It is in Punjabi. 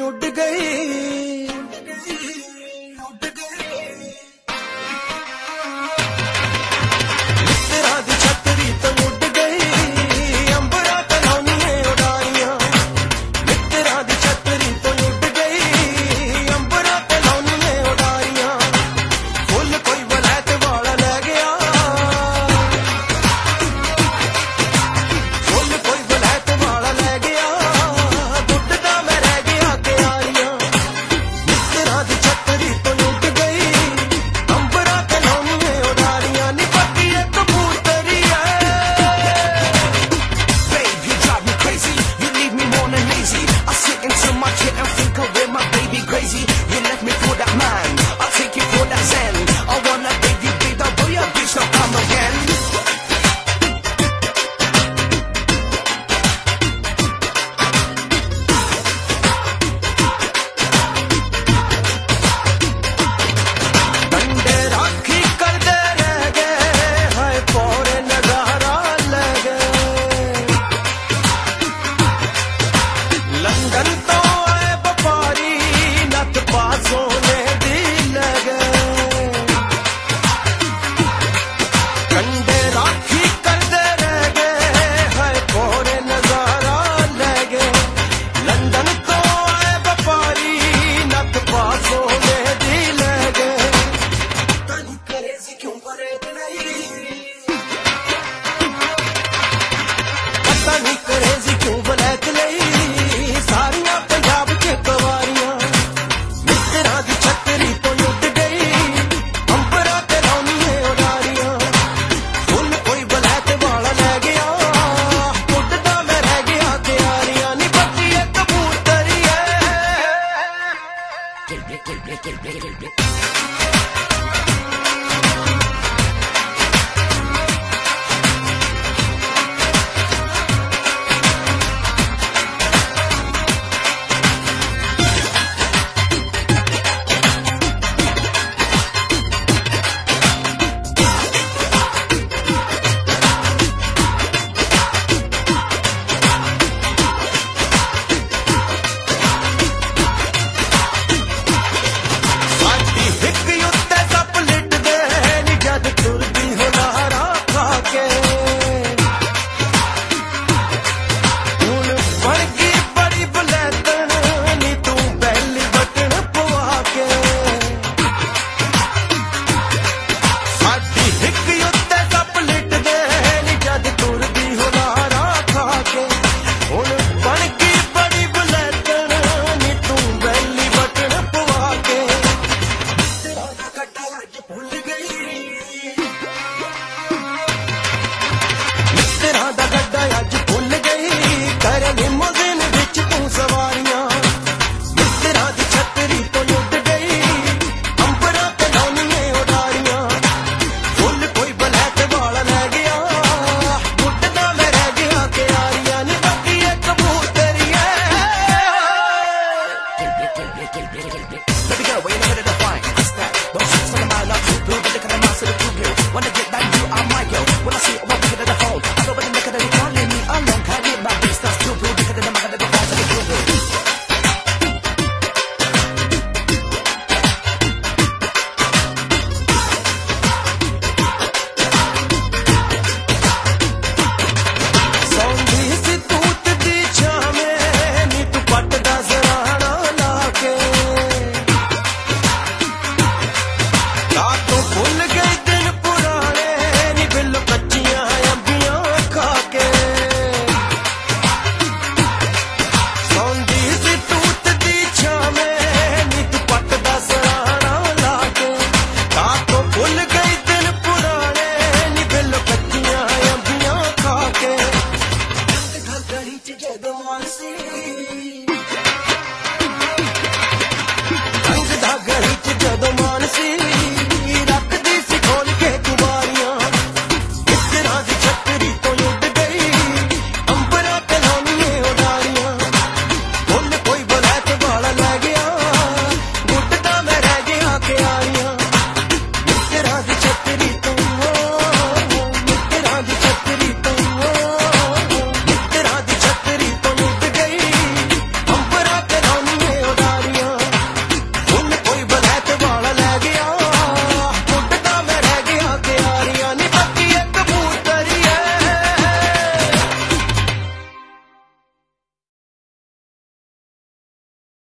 ਉੱਡ ਗਈ ਮਿੱਤਰਾਂ ਦੀ ਛਤਰੀ ਤੋਂ ਉੱਡ ਗਈ ਅੰਬਰਾਂ ਤੇ ਲਾਉਣੀਆਂ ਉਡਾਰੀਆਂ ਮਿੱਤਰਾਂ ਦੀ ਛਤਰੀ ਤੋਂ ਉੱਡ ਗਈ ਅੰਬਰਾਂ ਤੇ ਲਾਉਣੀਆਂ ਉਡਾਰੀਆਂ ਫੁੱਲ ਕੋਈ ਵਲੈਤ ਵਾਲਾ ਲੈ ਗਿਆ ਫੁੱਲ ਕੋਈ ਵਲੈਤ ਵਾਲਾ ਲੈ ਗਿਆ ਗੁੱਡਦਾ ਮੈਂ ਰਹਿ ਗਿਆ ਤਿਆਰੀਆਂ ਮਿੱਤਰਾਂ ਦੀ ਛਤਰੀ ਤੋਂ ਉੱਡ ਗਈ ਅੰਬਰਾਂ ਤੇ ਲਾਉਣੀਆਂ ਉਡਾਰੀਆਂ ਨੀ ਪੱਕੀ ਇੱਕ ਕਬੂਤਰੀ ਐ Babe, you drive me crazy. You leave me more than lazy. I sit into my chair and think of where my baby crazy. You left me for that man. I'll take you for that zen. I wanna baby, babe, that boy, a bitch, now come again. ਡੰਡੇ ਰਾਖੀ ਕਰਦੇ ਰਹਿ ਗਏ ਹਾਏ ਪੌਰੇ ਨਜ਼ਾਰਾ ਲੈ ਗਏ ਲੰਡਨ ਤੋਂ ਆਏ ਵਪਾਰੀ ਨੱਥ ਪਾ ਸੋਨੇ ਦੀ ਲੈ ਗਏ ਡੰਡੇ ਰਾਖੀ ਕਰਦੇ ਰਹਿ ਗਏ ਹਾਏ ਪੌਰੇ ਨਜ਼ਾਰਾ ਲੈ ਗਏ ਲੰਡਨ ਤੋਂ ਆਏ ਵਪਾਰੀ ਨੱਥ ਪਾ ਸੋਨੇ ਦੀ ਲੈ ਗਏ पता नहीं करे से क्यों करे नहीं. ਪਤਾ ਨਹੀਂ ਕਰੇ ਸੀ ਕਿਉਂ ਬਲੈਕ ਲਈ